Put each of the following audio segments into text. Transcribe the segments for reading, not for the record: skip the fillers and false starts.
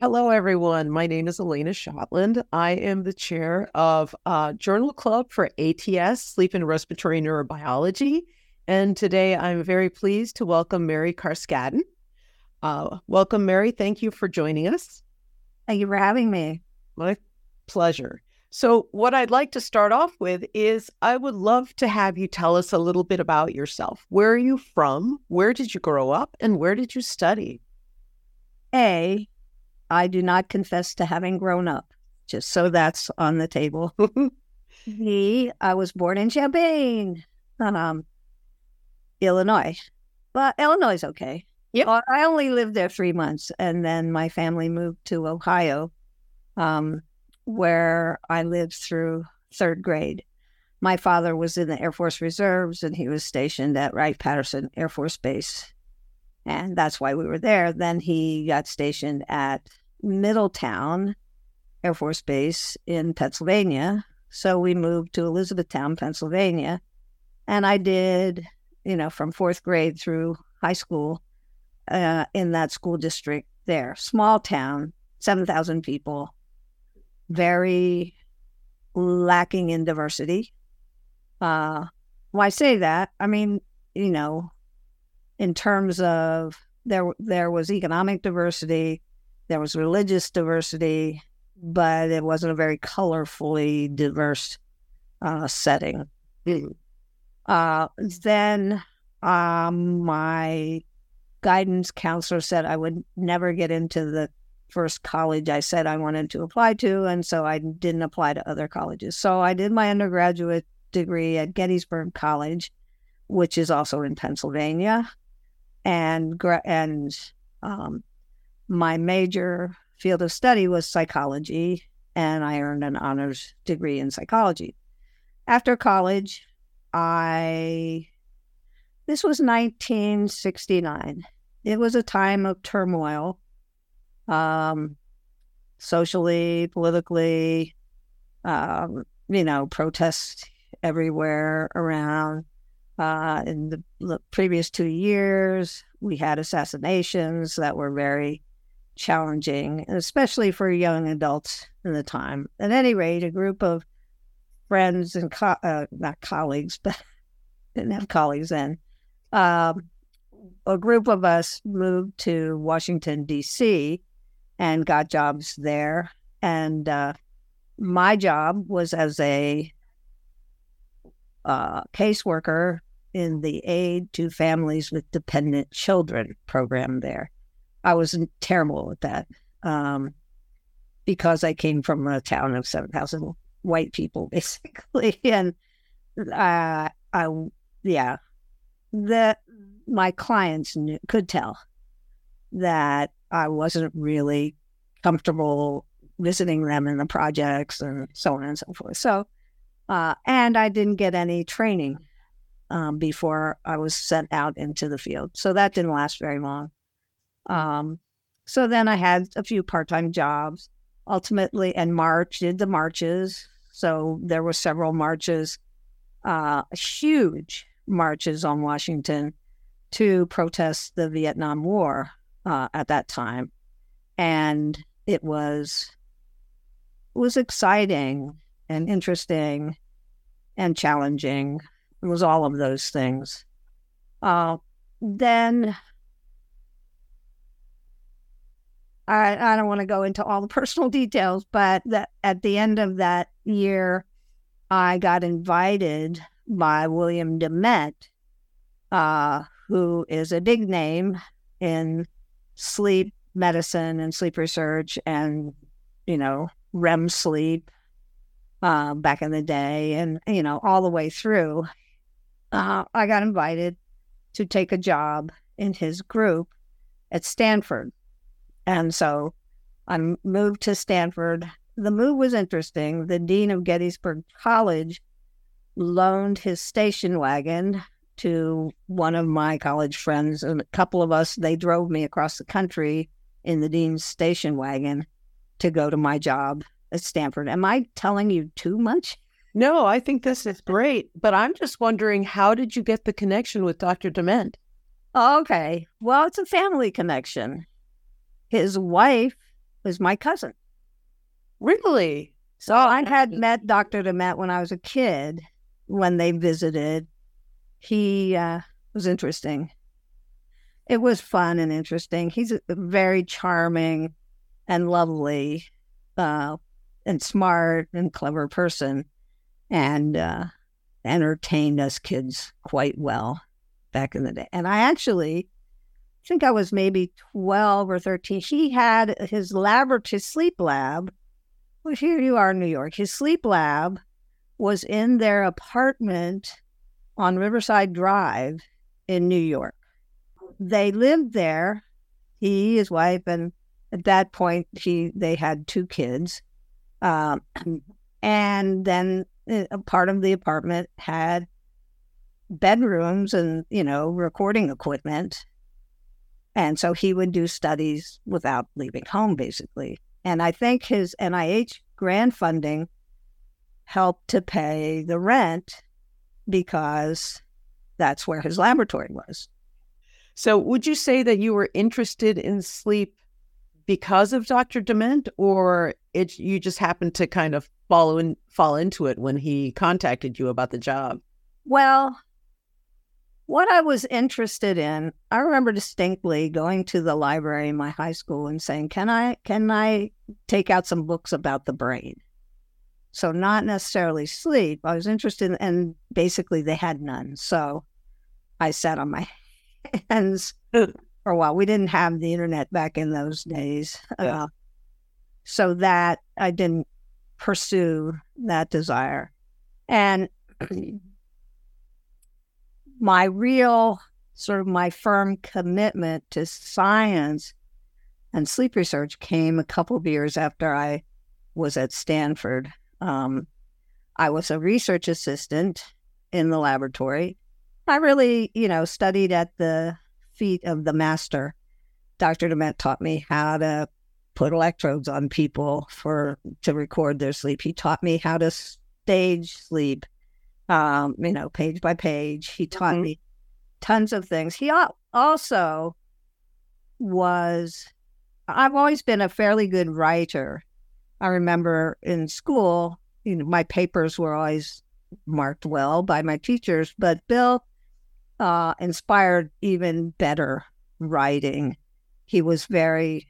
Hello, everyone. My name is Elena Shotland. I am the chair of Journal Club for ATS, Sleep and Respiratory Neurobiology. And today I'm very pleased to welcome Mary Carskadden. Welcome, Mary. Thank you for joining us. Thank you for having me. My pleasure. So what I'd like to start off with is I would love to have you tell us a little bit about yourself. Where are you from? Where did you grow up? And where did you study? I do not confess to having grown up, just so that's on the table. I was born in Champaign, Illinois. But Illinois is okay. Yep. I only lived there 3 months, and then my family moved to Ohio, where I lived through third grade. My father was in the Air Force Reserves, and he was stationed at Wright-Patterson Air Force Base. And that's why we were there. Then he got stationed at Middletown Air Force Base in Pennsylvania. So we moved to Elizabethtown, Pennsylvania. And I did, from fourth grade through high school in that school district there. Small town, 7,000 people, very lacking in diversity. When I say that, I mean, in terms of there was economic diversity, there was religious diversity, but it wasn't a very colorfully diverse setting. Then my guidance counselor said I would never get into the first college I said I wanted to apply to, and so I didn't apply to other colleges. So I did my undergraduate degree at Gettysburg College, which is also in Pennsylvania. And my major field of study was psychology, and I earned an honors degree in psychology. After college, this was 1969. It was a time of turmoil, socially, politically, protests everywhere around. In the previous 2 years, we had assassinations that were very challenging, especially for young adults in the time. At any rate, a group of friends and not colleagues, but didn't have colleagues then. A group of us moved to Washington, D.C. and got jobs there. And my job was as a caseworker in the Aid to Families with Dependent Children program there. I was terrible at that because I came from a town of 7,000 white people, basically. And my clients could tell that I wasn't really comfortable visiting them in the projects and so on and so forth. So, and I didn't get any training before I was sent out into the field. So that didn't last very long. So then I had a few part-time jobs, ultimately, and did the marches. So there were several marches, huge marches on Washington to protest the Vietnam War at that time. And it was exciting and interesting and challenging. It was all of those things. Then I don't want to go into all the personal details, but at the end of that year, I got invited by William Dement, who is a big name in sleep medicine and sleep research and, REM sleep back in the day and, all the way through. I got invited to take a job in his group at Stanford. And so I moved to Stanford. The move was interesting. The dean of Gettysburg College loaned his station wagon to one of my college friends, and a couple of us, they drove me across the country in the dean's station wagon to go to my job at Stanford. Am I telling you too much? No, I think this is great. But I'm just wondering, how did you get the connection with Dr. Dement? Okay. Well, it's a family connection. His wife is my cousin. Really? So I had met Dr. DeMette when I was a kid when they visited. He was interesting. It was fun and interesting. He's a very charming and lovely and smart and clever person, and entertained us kids quite well back in the day. And I actually think I was maybe 12 or 13. He had his sleep lab. Well, here you are in New York. His sleep lab was in their apartment on Riverside Drive in New York. They lived there, he, his wife, and at that point, they had 2 kids. And then a part of the apartment had bedrooms and, recording equipment. And so he would do studies without leaving home, basically. And I think his NIH grant funding helped to pay the rent because that's where his laboratory was. So would you say that you were interested in sleep because of Dr. Dement, or you just happened to kind of fall into it when he contacted you about the job? Well, what I was interested in, I remember distinctly going to the library in my high school and saying, can I take out some books about the brain? So not necessarily sleep. I was interested in, and basically they had none. So I sat on my hands for a while. We didn't have the internet back in those days. Yeah. So that I didn't pursue that desire. And my real my firm commitment to science and sleep research came a couple of years after I was at Stanford. I was a research assistant in the laboratory. I really, studied at the feet of the master. Dr. Dement taught me how to put electrodes on people to record their sleep. He taught me how to stage sleep, page by page. He taught me tons of things. He also I've always been a fairly good writer. I remember in school, my papers were always marked well by my teachers, but Bill inspired even better writing. He was very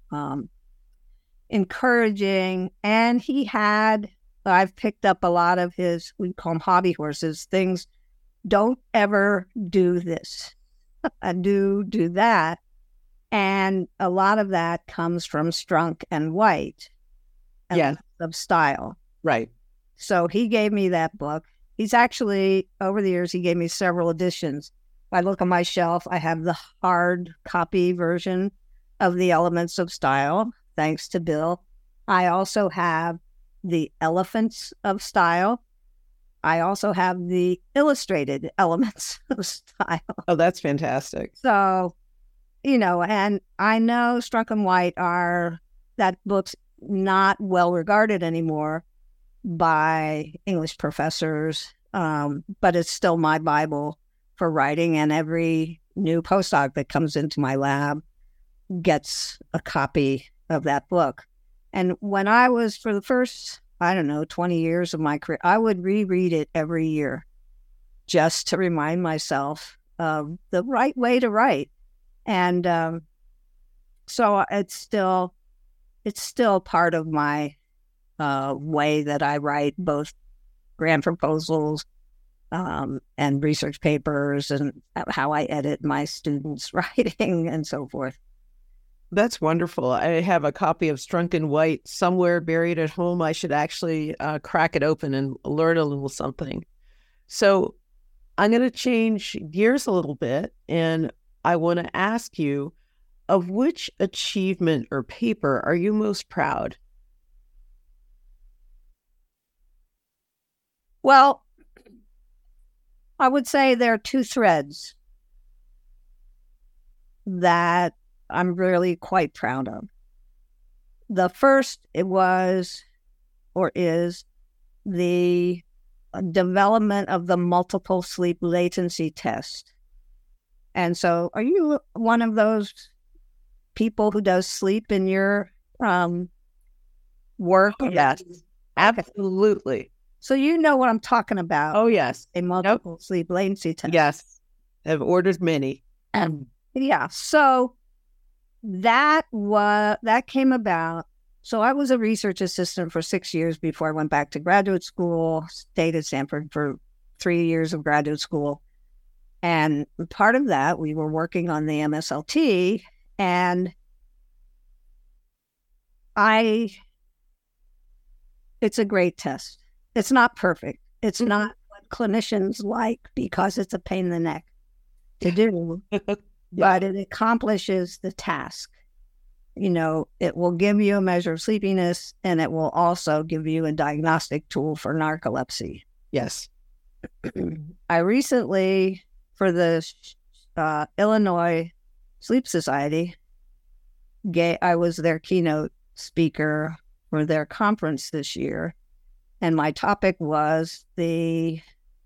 encouraging, and I've picked up a lot of his, we call them hobby horses, things. Don't ever do this, do that. And a lot of that comes from Strunk and White, of style. Right. So he gave me that book. He's actually, over the years, he gave me several editions. If I look on my shelf, I have the hard copy version of The Elements of Style, thanks to Bill. I also have The Elephants of Style. I also have the illustrated Elements of Style. Oh, that's fantastic. So, and I know Strunk and White that book's not well regarded anymore by English professors, but it's still my Bible for writing, and every new postdoc that comes into my lab gets a copy of that book. And when I was, for the first, 20 years of my career, I would reread it every year just to remind myself of the right way to write. And so it's still part of my way that I write, both grant proposals and research papers, and how I edit my students' writing and so forth. That's wonderful. I have a copy of Strunk and White somewhere buried at home. I should actually crack it open and learn a little something. So I'm going to change gears a little bit, and I want to ask you, of which achievement or paper are you most proud? Well, I would say there are 2 threads that I'm really quite proud of. The first, is the development of the multiple sleep latency test. And so, are you one of those people who does sleep in your work? Yes, absolutely. So you know what I'm talking about. Oh, yes. A multiple sleep latency test. Yes. I've ordered many. Yeah. So that came about. So I was a research assistant for 6 years before I went back to graduate school, stayed at Stanford for 3 years of graduate school. And part of that, we were working on the MSLT, and it's a great test. It's not perfect. It's not what clinicians like because it's a pain in the neck to do, but it accomplishes the task. It will give you a measure of sleepiness, and it will also give you a diagnostic tool for narcolepsy. Yes. I recently, for the Illinois Sleep Society, I was their keynote speaker for their conference this year, and my topic was the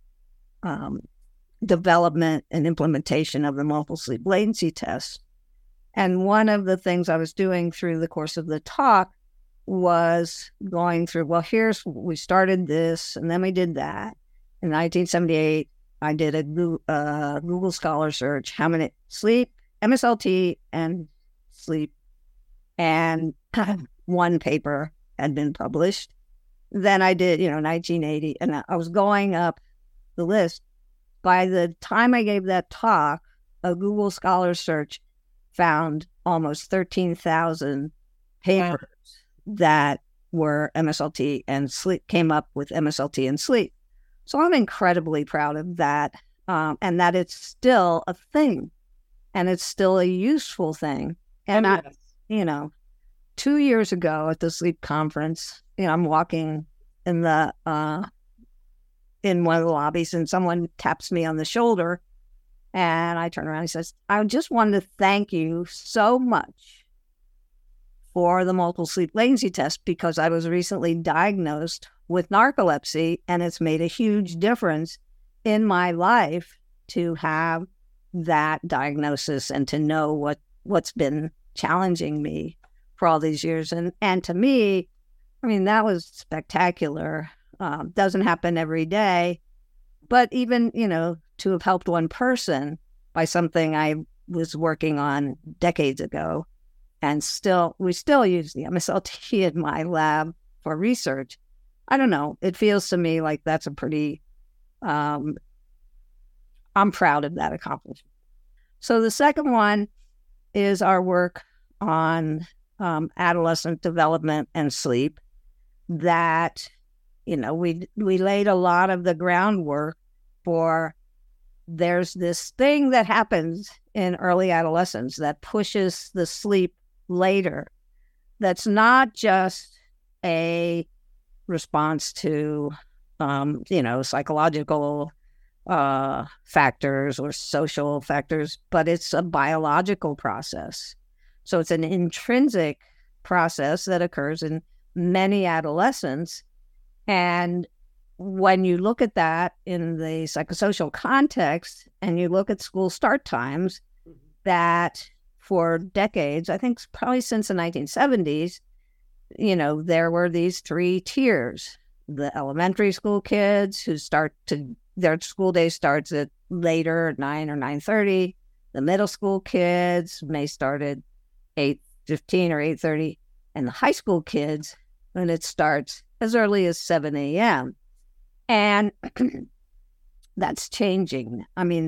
development and implementation of the multiple sleep latency test. And one of the things I was doing through the course of the talk was going through, we started this, and then we did that. In 1978, I did a Google Scholar search, how many sleep, MSLT, and sleep, and one paper had been published. Then I did, 1980, and I was going up the list. By the time I gave that talk, a Google Scholar search found almost 13,000 papers that were MSLT and sleep, came up with MSLT and sleep. So I'm incredibly proud of that, and that it's still a thing, and it's still a useful thing. And 2 years ago at the sleep conference, I'm walking in the in one of the lobbies, and someone taps me on the shoulder, and I turn around and says, "I just wanted to thank you so much for the multiple sleep latency test because I was recently diagnosed with narcolepsy, and it's made a huge difference in my life to have that diagnosis and to know what's been challenging me for all these years." And to me, that was spectacular. Doesn't happen every day, but even, to have helped one person by something I was working on decades ago, and we still use the MSLT in my lab for research. I don't know. It feels to me like that's a pretty, I'm proud of that accomplishment. So the second one is our work on adolescent development and sleep that, we laid a lot of the groundwork for. There's this thing that happens in early adolescence that pushes the sleep later. That's not just a response to, psychological factors or social factors, but it's a biological process. So it's an intrinsic process that occurs in many adolescents. And when you look at that in the psychosocial context and you look at school start times, that for decades, I think probably since the 1970s, there were these three tiers. The elementary school kids their school day starts at later at 9 or 9:30. The middle school kids may start at 8:15 or 8:30. And the high school kids, when it starts as early as 7 a.m. And that's changing.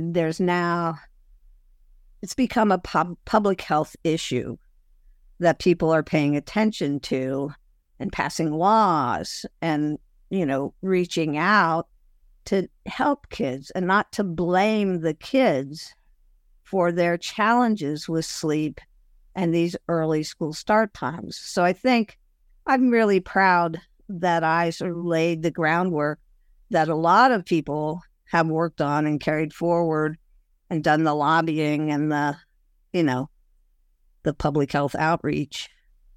It's become a public health issue that people are paying attention to and passing laws and, reaching out to help kids and not to blame the kids for their challenges with sleep and these early school start times. So I think I'm really proud that I sort of laid the groundwork that a lot of people have worked on and carried forward and done the lobbying and the public health outreach.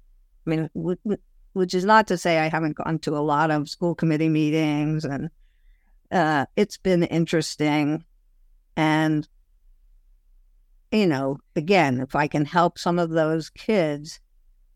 Which is not to say I haven't gone to a lot of school committee meetings, and it's been interesting. And, again, if I can help some of those kids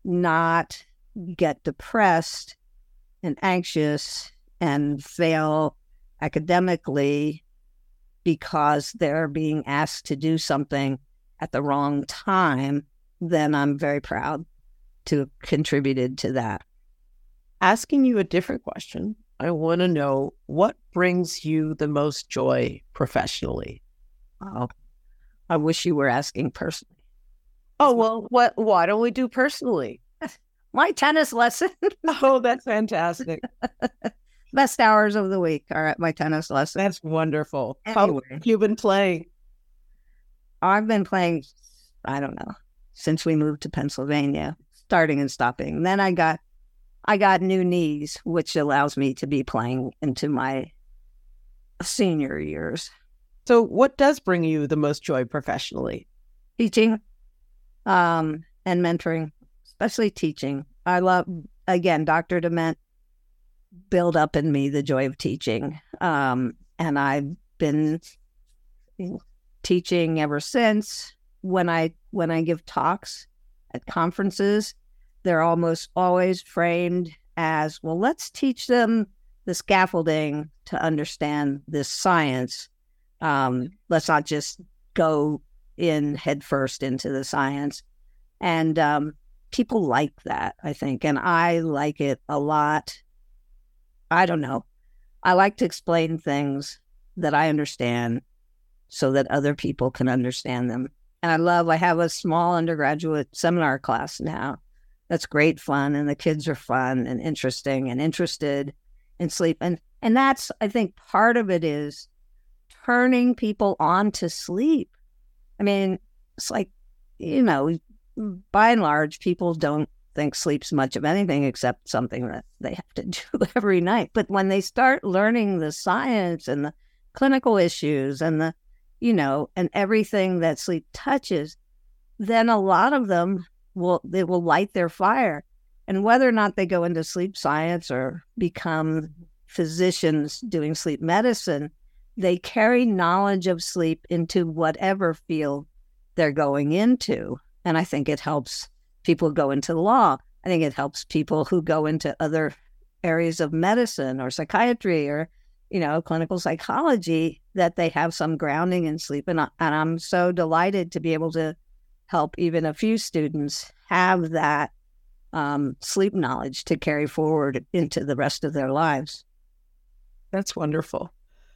not get depressed and anxious and fail academically because they're being asked to do something at the wrong time, then I'm very proud to have contributed to that. Asking you a different question, I want to know what brings you the most joy professionally? Oh, I wish you were asking personally. Oh, well, why don't we do personally? My tennis lesson. Oh, that's fantastic. Best hours of the week are at my tennis lesson. That's wonderful. Anyway. How have you been playing? I've been playing, I don't know, since we moved to Pennsylvania, starting and stopping. And then I got new knees, which allows me to be playing into my senior years. So what does bring you the most joy professionally? Teaching and mentoring, especially teaching. I love, again, Dr. Dement build up in me the joy of teaching. And I've been teaching ever since. When I give talks at conferences, they're almost always framed as, well, let's teach them the scaffolding to understand this science. Let's not just go in headfirst into the science. And people like that, I think, and I like it a lot. I don't know. I like to explain things that I understand so that other people can understand them. And I have a small undergraduate seminar class now. That's great fun, and the kids are fun and interesting and interested in sleep. And that's, I think, part of it is turning people on to sleep. I mean, it's like, by and large, people don't think sleep's much of anything except something that they have to do every night. But when they start learning the science and the clinical issues and and everything that sleep touches, then a lot of them will light their fire. And whether or not they go into sleep science or become physicians doing sleep medicine, they carry knowledge of sleep into whatever field they're going into. And I think it helps people go into law. I think it helps people who go into other areas of medicine or psychiatry or, clinical psychology, that they have some grounding in sleep. And I'm so delighted to be able to help even a few students have that sleep knowledge to carry forward into the rest of their lives. That's wonderful.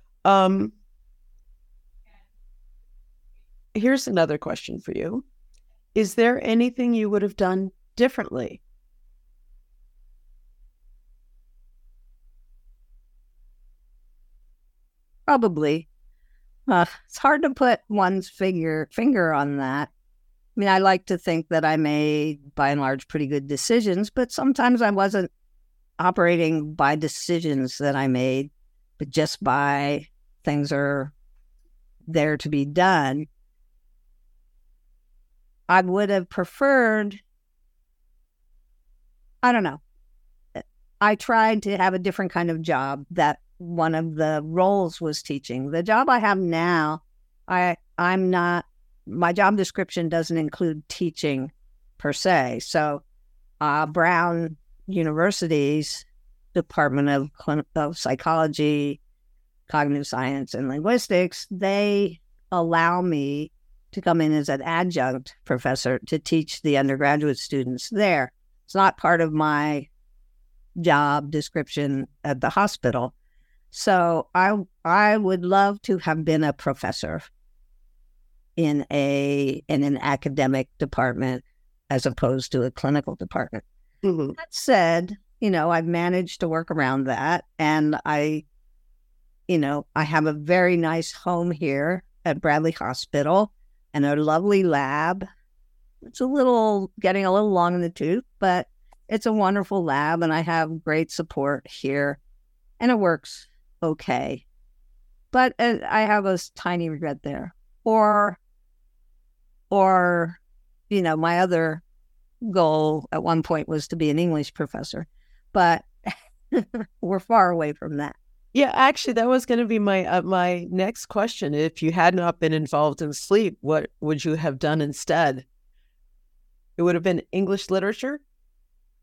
Here's another question for you. Is there anything you would have done differently? Probably. It's hard to put one's finger on that. I mean, I like to think that I made, by and large, pretty good decisions, but sometimes I wasn't operating by decisions that I made, but just by things are there to be done. I would have preferred, I don't know. I tried to have a different kind of job. That one of the roles was teaching. The job I have now, I'm not, my job description doesn't include teaching per se. So Brown University's Department of Psychology, Cognitive Science, and Linguistics, they allow me to come in as an adjunct professor to teach the undergraduate students there. It's not part of my job description at the hospital. So I would love to have been a professor in an academic department as opposed to a clinical department. Mm-hmm. That said, I've managed to work around that, and I have a very nice home here at Bradley Hospital and a lovely lab. It's getting a little long in the tooth, but it's a wonderful lab, and I have great support here, and it works okay. But I have a tiny regret there. Or my other goal at one point was to be an English professor, but we're far away from that. Yeah, actually, that was going to be my next question. If you had not been involved in sleep, what would you have done instead? It would have been English literature?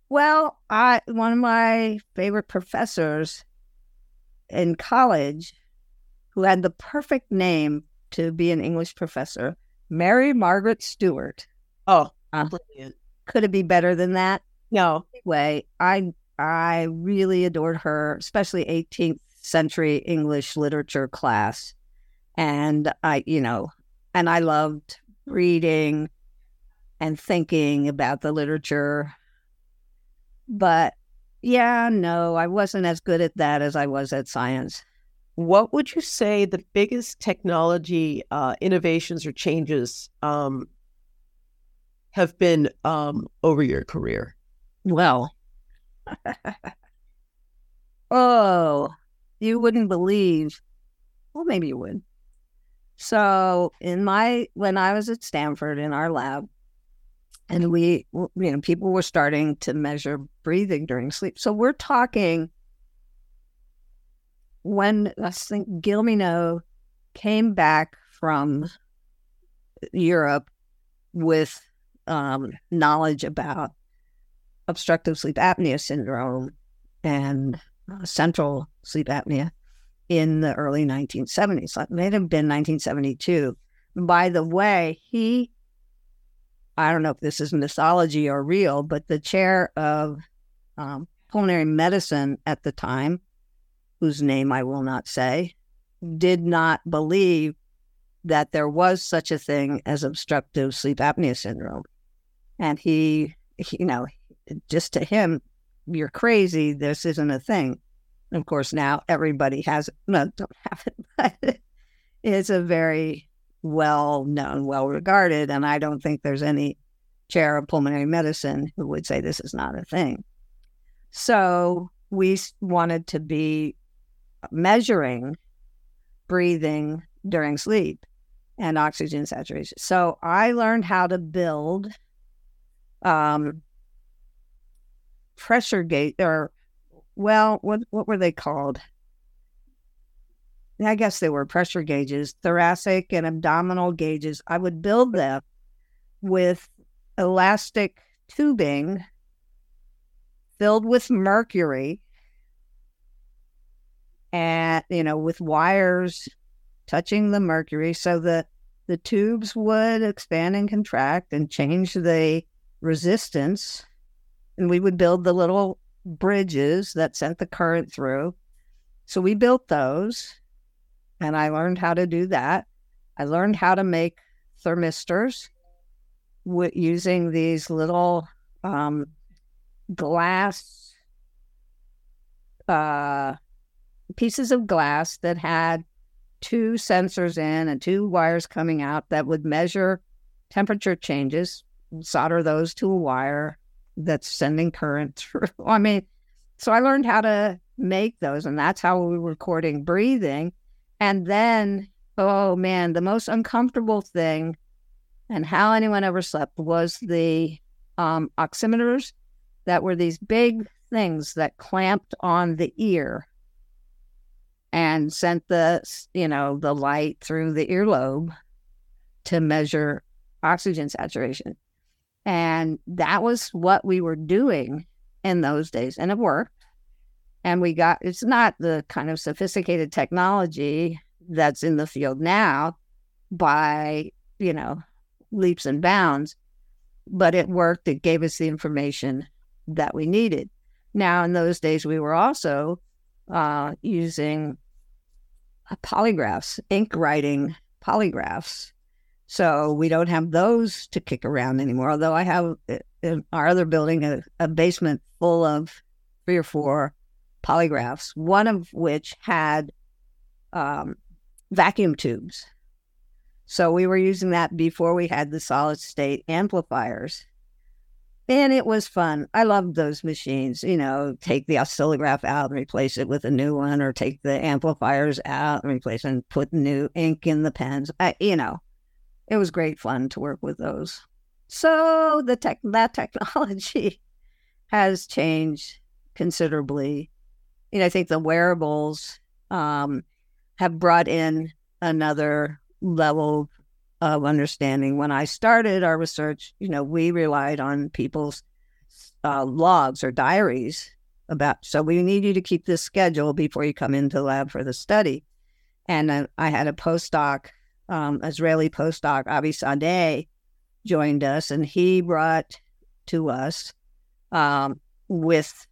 Well, one of my favorite professors in college, who had the perfect name to be an English professor, Mary Margaret Stewart. Oh, brilliant. Could it be better than that? No. Anyway, I really adored her, especially 18th century English literature class. And I loved reading and thinking about the literature. But yeah, no, I wasn't as good at that as I was at science. What would you say the biggest technology innovations or changes have been over your career? Well, oh, you wouldn't believe. Well, maybe you would. So when I was at Stanford in our lab, and people were starting to measure breathing during sleep. So we're talking when I think Gilmino came back from Europe with knowledge about obstructive sleep apnea syndrome and central sleep apnea in the early 1970s. It may have been 1972. By the way, I don't know if this is mythology or real, but the chair of pulmonary medicine at the time, whose name I will not say, did not believe that there was such a thing as obstructive sleep apnea syndrome. And he just to him, you're crazy. This isn't a thing. And of course, now everybody has it. No, don't have it, but it's a very well-known, well-regarded, and I don't think there's any chair of pulmonary medicine who would say this is not a thing. So we wanted to be measuring breathing during sleep and oxygen saturation. So I learned how to build pressure gauge, or what were they called? I guess they were pressure gauges, thoracic and abdominal gauges. I would build them with elastic tubing filled with mercury and, with wires touching the mercury so that the tubes would expand and contract and change the resistance. And we would build the little bridges that sent the current through. So we built those. And I learned how to do that. I learned how to make thermistors using these little glass pieces of glass that had two sensors in and two wires coming out that would measure temperature changes, solder those to a wire that's sending current through. So I learned how to make those, and that's how we were recording breathing. And then, oh man, the most uncomfortable thing, and how anyone ever slept, was the oximeters that were these big things that clamped on the ear and sent the light through the earlobe to measure oxygen saturation. And that was what we were doing in those days, and it worked. And it's not the kind of sophisticated technology that's in the field now by, leaps and bounds, but it worked. It gave us the information that we needed. Now, in those days, we were also using polygraphs, ink writing polygraphs. So we don't have those to kick around anymore, although I have in our other building a basement full of 3 or 4 polygraphs, one of which had vacuum tubes. So we were using that before we had the solid state amplifiers. And it was fun. I loved those machines, take the oscillograph out and replace it with a new one, or take the amplifiers out and replace and put new ink in the pens. It was great fun to work with those. So that technology has changed considerably. I think the wearables have brought in another level of understanding. When I started our research, we relied on people's logs or diaries about, so we need you to keep this schedule before you come into the lab for the study. And I had a postdoc, Israeli postdoc, Avi Sadeh, joined us, and he brought to us with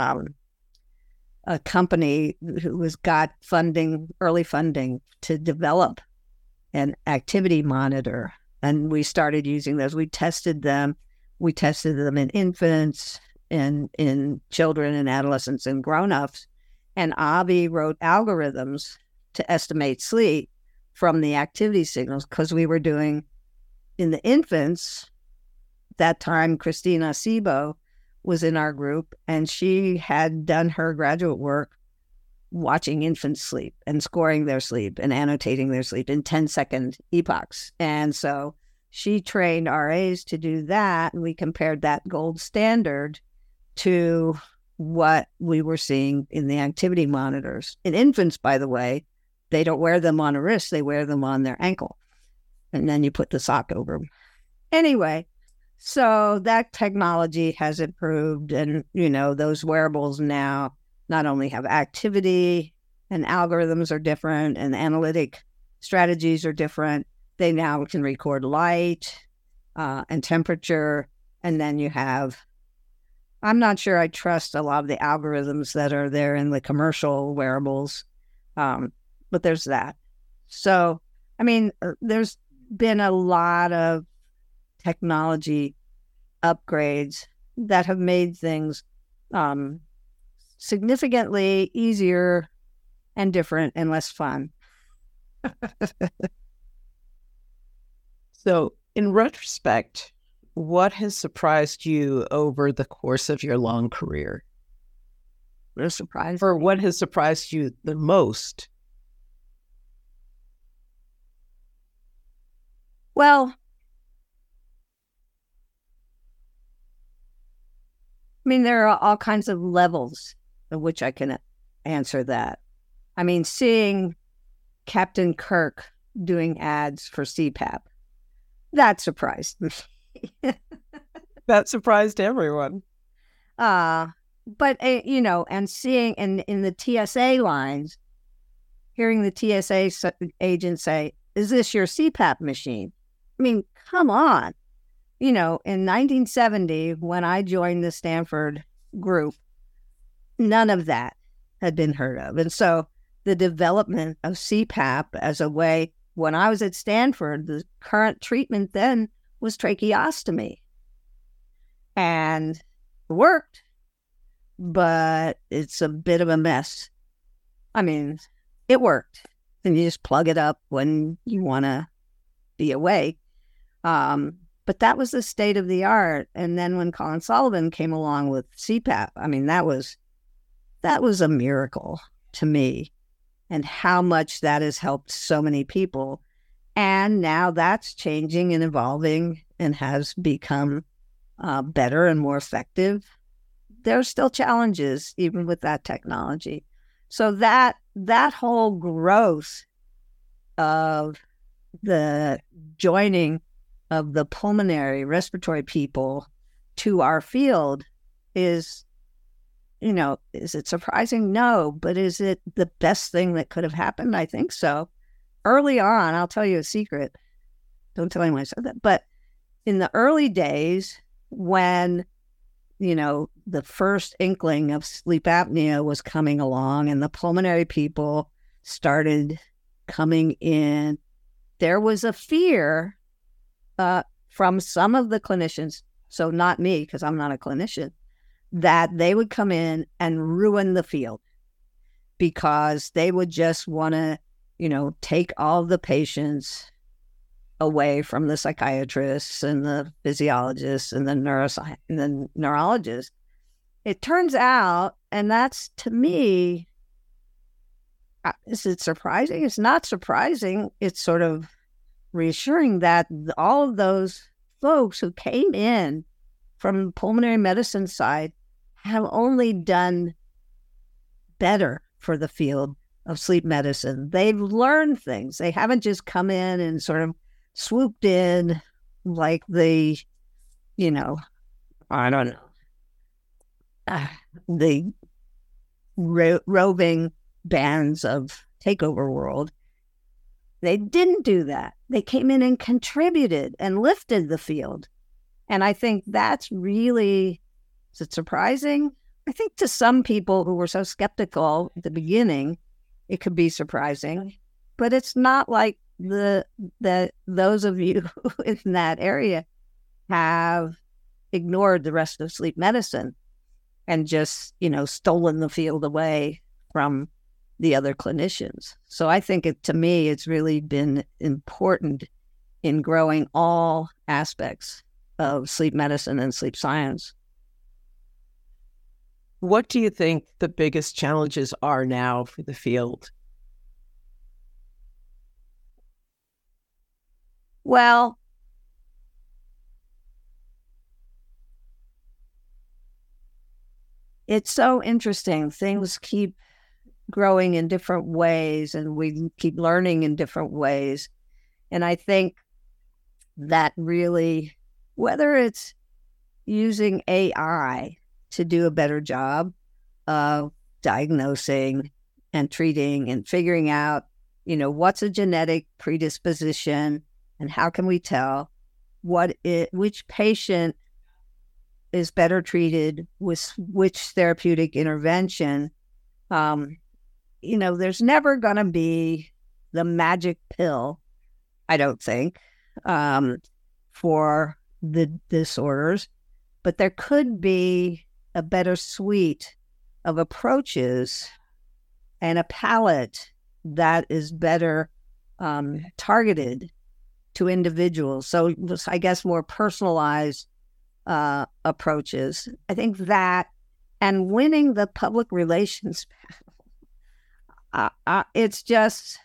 a company who got early funding to develop an activity monitor. And we started using those. We tested them. We tested them in infants, in children and adolescents and grown-ups. And Avi wrote algorithms to estimate sleep from the activity signals, because we were doing, in the infants, that time Christina Sibo was in our group, and she had done her graduate work watching infants sleep and scoring their sleep and annotating their sleep in 10-second epochs. And so she trained RAs to do that, and we compared that gold standard to what we were seeing in the activity monitors. In infants, by the way, they don't wear them on a wrist, they wear them on their ankle. And then you put the sock over them. Anyway, so that technology has improved, and, those wearables now not only have activity, and algorithms are different, and analytic strategies are different. They now can record light and temperature. And then you have, I'm not sure I trust a lot of the algorithms that are there in the commercial wearables, but there's that. So, there's been a lot of technology upgrades that have made things significantly easier and different and less fun. So, in retrospect, what has surprised you over the course of your long career? What has surprised Or what has surprised you the most? Well, there are all kinds of levels of which I can answer that. Seeing Captain Kirk doing ads for CPAP, that surprised me. That surprised everyone. But, and seeing in the TSA lines, hearing the TSA agent say, "Is this your CPAP machine?" Come on. In 1970, when I joined the Stanford group, none of that had been heard of. And so the development of CPAP as a way, when I was at Stanford, the current treatment then was tracheostomy. And it worked, but it's a bit of a mess. It worked. And you just plug it up when you want to be awake. But that was the state of the art. And then when Colin Sullivan came along with CPAP, that was a miracle to me, and how much that has helped so many people. And now that's changing and evolving and has become better and more effective. There are still challenges even with that technology. So that whole growth of the joining of the pulmonary respiratory people to our field is it surprising? No. But is it the best thing that could have happened? I think so. Early on, I'll tell you a secret. Don't tell anyone I said that. But in the early days, when, the first inkling of sleep apnea was coming along and the pulmonary people started coming in, there was a fear from some of the clinicians, so not me, because I'm not a clinician, that they would come in and ruin the field because they would just want to, take all the patients away from the psychiatrists and the physiologists and the neuroscience and the neurologists. It turns out, and that's, to me, is it surprising? It's not surprising. It's sort of reassuring that all of those folks who came in from the pulmonary medicine side have only done better for the field of sleep medicine. They've learned things. They haven't just come in and sort of swooped in like the, I don't know, the roving bands of takeover world. They didn't do that. They came in and contributed and lifted the field. And I think that's really, is it surprising? I think to some people who were so skeptical at the beginning, it could be surprising. But it's not like those of you in that area have ignored the rest of sleep medicine and just, stolen the field away from the other clinicians. So I think to me, it's really been important in growing all aspects of sleep medicine and sleep science. What do you think the biggest challenges are now for the field? Well, it's so interesting. Things keep growing in different ways, and we keep learning in different ways. And I think that really, whether it's using AI to do a better job of diagnosing and treating and figuring out, what's a genetic predisposition and how can we tell which patient is better treated with which therapeutic intervention. There's never going to be the magic pill, I don't think, for the disorders, but there could be a better suite of approaches and a palette that is better targeted to individuals. So I guess more personalized approaches. I think that, and winning the public relations battle, it's just,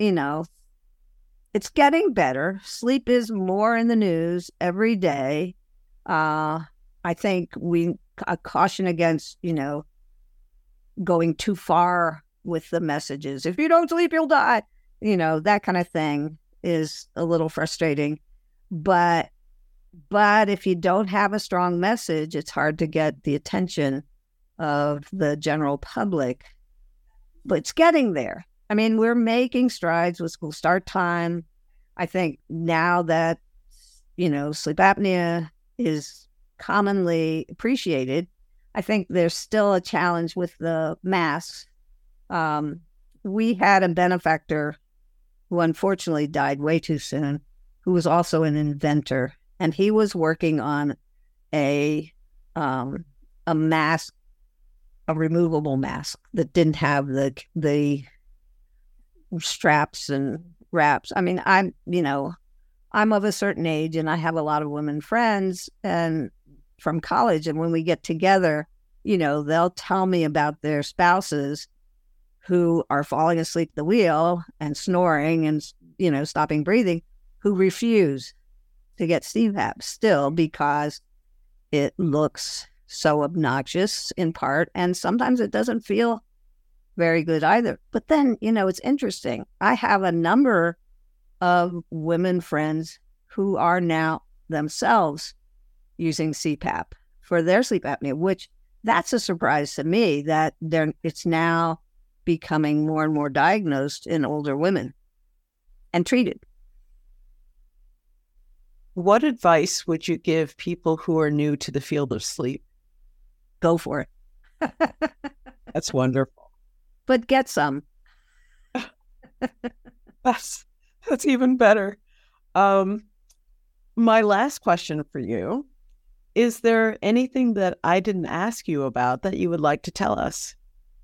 it's getting better. Sleep is more in the news every day. I think we caution against, going too far with the messages. If you don't sleep, you'll die. That kind of thing is a little frustrating. But if you don't have a strong message, it's hard to get the attention of the general public. But it's getting there. I mean, we're making strides with school start time. I think now that, sleep apnea is commonly appreciated, I think there's still a challenge with the masks. We had a benefactor who unfortunately died way too soon, who was also an inventor. And he was working on a mask, a removable mask that didn't have the straps and wraps. I mean, I'm of a certain age and I have a lot of women friends and from college. And when we get together, they'll tell me about their spouses who are falling asleep at the wheel and snoring and, stopping breathing, who refuse to get CPAP still because it looks so obnoxious in part. And sometimes it doesn't feel very good either. But then, it's interesting. I have a number of women friends who are now themselves using CPAP for their sleep apnea, which that's a surprise to me that it's now becoming more and more diagnosed in older women and treated. What advice would you give people who are new to the field of sleep? Go for it. That's wonderful. But get some. That's even better. My last question for you, is there anything that I didn't ask you about that you would like to tell us?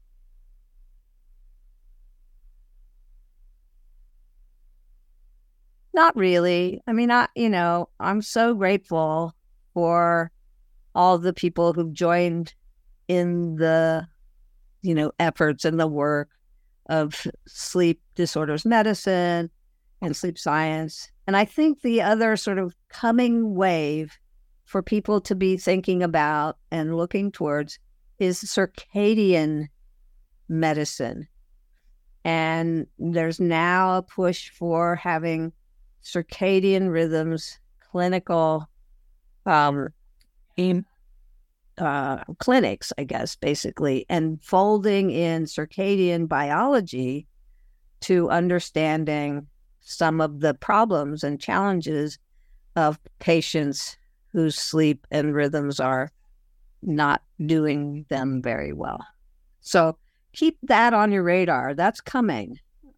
Not really. I mean, I'm so grateful for all the people who've joined in the, efforts and the work of sleep disorders medicine and sleep science. And I think the other sort of coming wave for people to be thinking about and looking towards is circadian medicine. And there's now a push for having circadian rhythms, clinical clinics, I guess, basically, and folding in circadian biology to understanding some of the problems and challenges of patients whose sleep and rhythms are not doing them very well. So keep that on your radar. That's coming.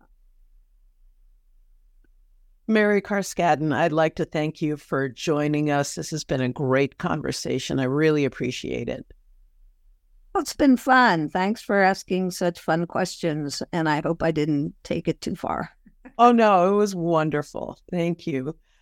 Mary Carskadden, I'd like to thank you for joining us. This has been a great conversation. I really appreciate it. Well, it's been fun. Thanks for asking such fun questions, and I hope I didn't take it too far. Oh, no, it was wonderful. Thank you.